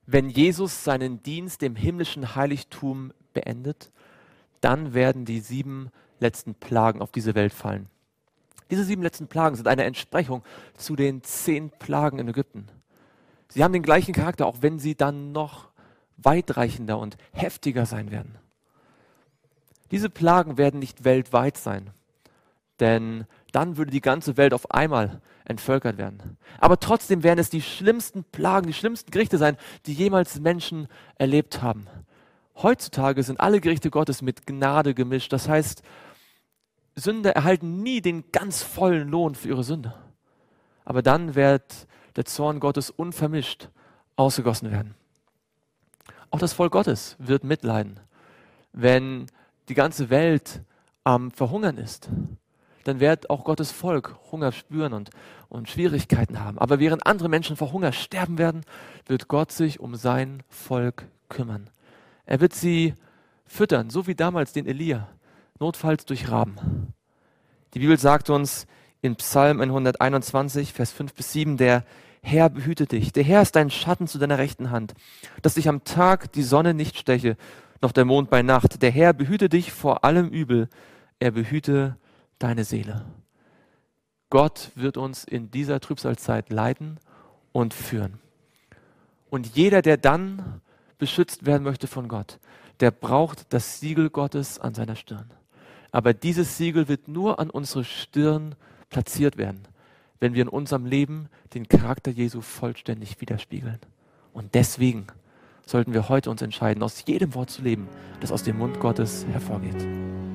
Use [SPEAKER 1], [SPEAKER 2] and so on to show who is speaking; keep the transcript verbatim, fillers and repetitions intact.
[SPEAKER 1] Wenn Jesus seinen Dienst im himmlischen Heiligtum beendet, dann werden die sieben letzten Plagen auf diese Welt fallen. Diese sieben letzten Plagen sind eine Entsprechung zu den zehn Plagen in Ägypten. Sie haben den gleichen Charakter, auch wenn sie dann noch weitreichender und heftiger sein werden. Diese Plagen werden nicht weltweit sein, denn dann würde die ganze Welt auf einmal entvölkert werden. Aber trotzdem werden es die schlimmsten Plagen, die schlimmsten Gerichte sein, die jemals Menschen erlebt haben. Heutzutage sind alle Gerichte Gottes mit Gnade gemischt. Das heißt, Sünder erhalten nie den ganz vollen Lohn für ihre Sünde. Aber dann wird der Zorn Gottes unvermischt ausgegossen werden. Auch das Volk Gottes wird mitleiden. Wenn die ganze Welt am Verhungern ist, dann wird auch Gottes Volk Hunger spüren und, und Schwierigkeiten haben. Aber während andere Menschen vor Hunger sterben werden, wird Gott sich um sein Volk kümmern. Er wird sie füttern, so wie damals den Elia, notfalls durch Raben. Die Bibel sagt uns in Psalm hunderteinundzwanzig, Vers fünf bis sieben, der Herr behüte dich. Der Herr ist dein Schatten zu deiner rechten Hand, dass dich am Tag die Sonne nicht steche, noch der Mond bei Nacht. Der Herr behüte dich vor allem Übel. Er behüte deine Seele. Gott wird uns in dieser Trübsalzeit leiten und führen. Und jeder, der dann beschützt werden möchte von Gott, der braucht das Siegel Gottes an seiner Stirn. Aber dieses Siegel wird nur an unsere Stirn platziert werden, wenn wir in unserem Leben den Charakter Jesu vollständig widerspiegeln. Und deswegen sollten wir heute uns entscheiden, aus jedem Wort zu leben, das aus dem Mund Gottes hervorgeht.